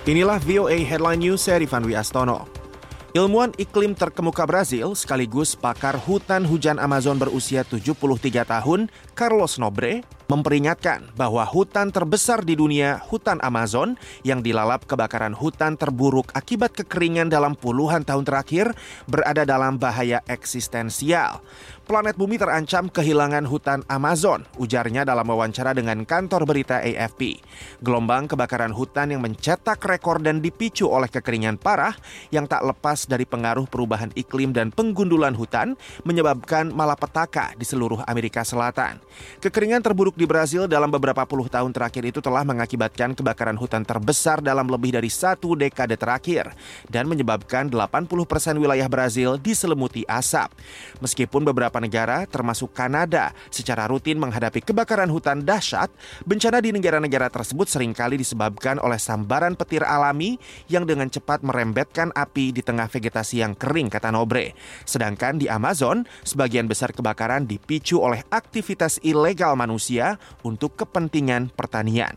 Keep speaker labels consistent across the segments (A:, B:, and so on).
A: Inilah VOA Headline News, saya Rifanwi Astono. Ilmuwan iklim terkemuka Brazil sekaligus pakar hutan hujan Amazon berusia 73 tahun, Carlos Nobre, memperingatkan bahwa hutan terbesar di dunia, hutan Amazon, yang dilalap kebakaran hutan terburuk akibat kekeringan dalam puluhan tahun terakhir, berada dalam bahaya eksistensial. Planet bumi terancam kehilangan hutan Amazon, ujarnya dalam wawancara dengan kantor berita AFP. Gelombang kebakaran hutan yang mencetak rekor dan dipicu oleh kekeringan parah yang tak lepas dari pengaruh perubahan iklim dan penggundulan hutan menyebabkan malapetaka di seluruh Amerika Selatan. Kekeringan terburuk di Brazil dalam beberapa puluh tahun terakhir itu telah mengakibatkan kebakaran hutan terbesar dalam lebih dari 1 dekade terakhir dan menyebabkan 80% wilayah Brazil diselimuti asap. Meskipun beberapa negara, termasuk Kanada, secara rutin menghadapi kebakaran hutan dahsyat, bencana di negara-negara tersebut seringkali disebabkan oleh sambaran petir alami yang dengan cepat merembetkan api di tengah vegetasi yang kering, kata Nobre. Sedangkan di Amazon, sebagian besar kebakaran dipicu oleh aktivitas ilegal manusia untuk kepentingan pertanian.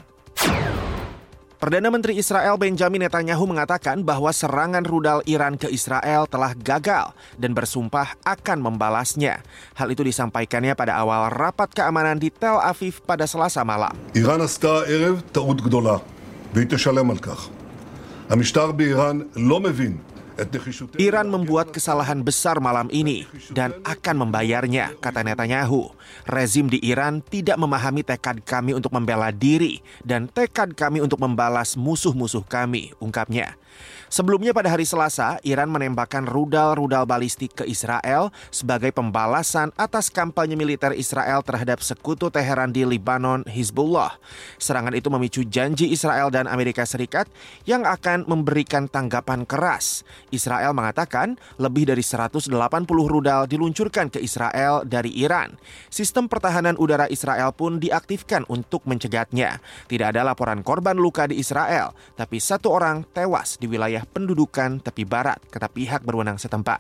A: Perdana Menteri Israel Benjamin Netanyahu mengatakan bahwa serangan rudal Iran ke Israel telah gagal dan bersumpah akan membalasnya. Hal itu disampaikannya pada awal rapat keamanan di Tel Aviv pada Selasa malam.
B: איראן עשתה הערב טעות גדולה, והיא תשלם על כך. המשטר באיראן לא מבין.
A: Iran membuat kesalahan besar malam ini dan akan membayarnya, kata Netanyahu. Rezim di Iran tidak memahami tekad kami untuk membela diri dan tekad kami untuk membalas musuh-musuh kami, ungkapnya. Sebelumnya pada hari Selasa, Iran menembakkan rudal-rudal balistik ke Israel sebagai pembalasan atas kampanye militer Israel terhadap sekutu Teheran di Lebanon, Hizbullah. Serangan itu memicu janji Israel dan Amerika Serikat yang akan memberikan tanggapan keras. Israel mengatakan lebih dari 180 rudal diluncurkan ke Israel dari Iran. Sistem pertahanan udara Israel pun diaktifkan untuk mencegatnya. Tidak ada laporan korban luka di Israel, tapi 1 orang tewas di wilayah pendudukan tepi barat, kata pihak berwenang setempat.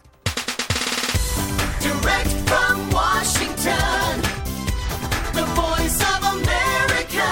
A: Direct from Washington, the Voice of America,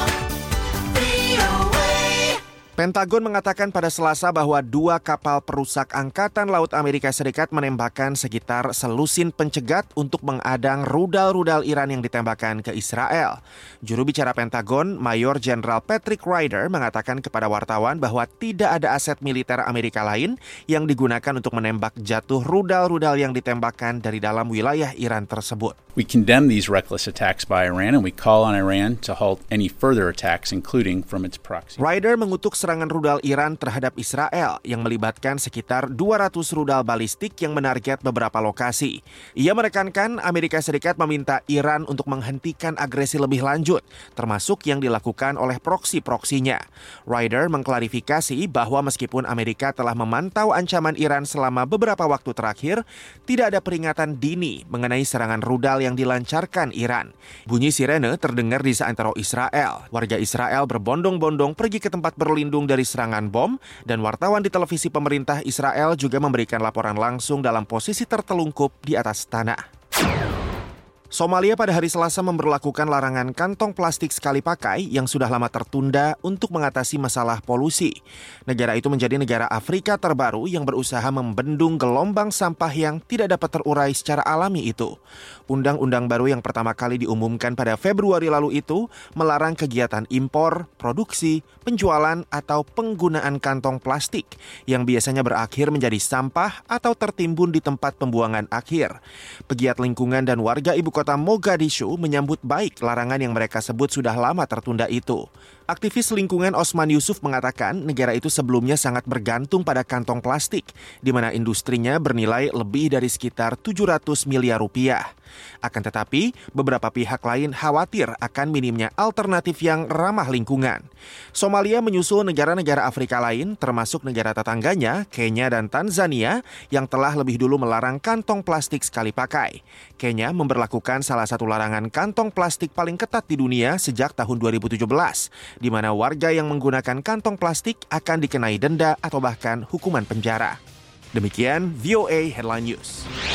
A: VOA. Pentagon mengatakan pada Selasa bahwa 2 kapal perusak Angkatan Laut Amerika Serikat menembakkan sekitar selusin pencegat untuk mengadang rudal-rudal Iran yang ditembakkan ke Israel. Juru bicara Pentagon, Mayor Jenderal Patrick Ryder, mengatakan kepada wartawan bahwa tidak ada aset militer Amerika lain yang digunakan untuk menembak jatuh rudal-rudal yang ditembakkan dari dalam wilayah Iran tersebut.
C: We condemn these reckless attacks by Iran and we call on Iran to halt any further attacks, including from its proxy.
A: Ryder mengutuk serangan rudal Iran terhadap Israel yang melibatkan sekitar 200 rudal balistik yang menarget beberapa lokasi. Ia menekankan Amerika Serikat meminta Iran untuk menghentikan agresi lebih lanjut, termasuk yang dilakukan oleh proksi-proksinya. Ryder mengklarifikasi bahwa meskipun Amerika telah memantau ancaman Iran selama beberapa waktu terakhir, tidak ada peringatan dini mengenai serangan rudal yang dilancarkan Iran. Bunyi sirene terdengar di seantero Israel. Warga Israel berbondong-bondong pergi ke tempat berlindung dari serangan bom, dan wartawan di televisi pemerintah Israel juga memberikan laporan langsung dalam posisi tertelungkup di atas tanah. Somalia pada hari Selasa memberlakukan larangan kantong plastik sekali pakai yang sudah lama tertunda untuk mengatasi masalah polusi. Negara itu menjadi negara Afrika terbaru yang berusaha membendung gelombang sampah yang tidak dapat terurai secara alami itu. Undang-undang baru yang pertama kali diumumkan pada Februari lalu itu melarang kegiatan impor, produksi, penjualan, atau penggunaan kantong plastik yang biasanya berakhir menjadi sampah atau tertimbun di tempat pembuangan akhir. Pegiat lingkungan dan warga ibu kota Mogadishu menyambut baik larangan yang mereka sebut sudah lama tertunda itu. Aktivis lingkungan Osman Yusuf mengatakan negara itu sebelumnya sangat bergantung pada kantong plastik, di mana industrinya bernilai lebih dari sekitar 700 miliar rupiah. Akan tetapi, beberapa pihak lain khawatir akan minimnya alternatif yang ramah lingkungan. Somalia menyusul negara-negara Afrika lain, termasuk negara tetangganya, Kenya dan Tanzania, yang telah lebih dulu melarang kantong plastik sekali pakai. Kenya memberlakukan salah satu larangan kantong plastik paling ketat di dunia sejak tahun 2017, di mana warga yang menggunakan kantong plastik akan dikenai denda atau bahkan hukuman penjara. Demikian VOA Headline News.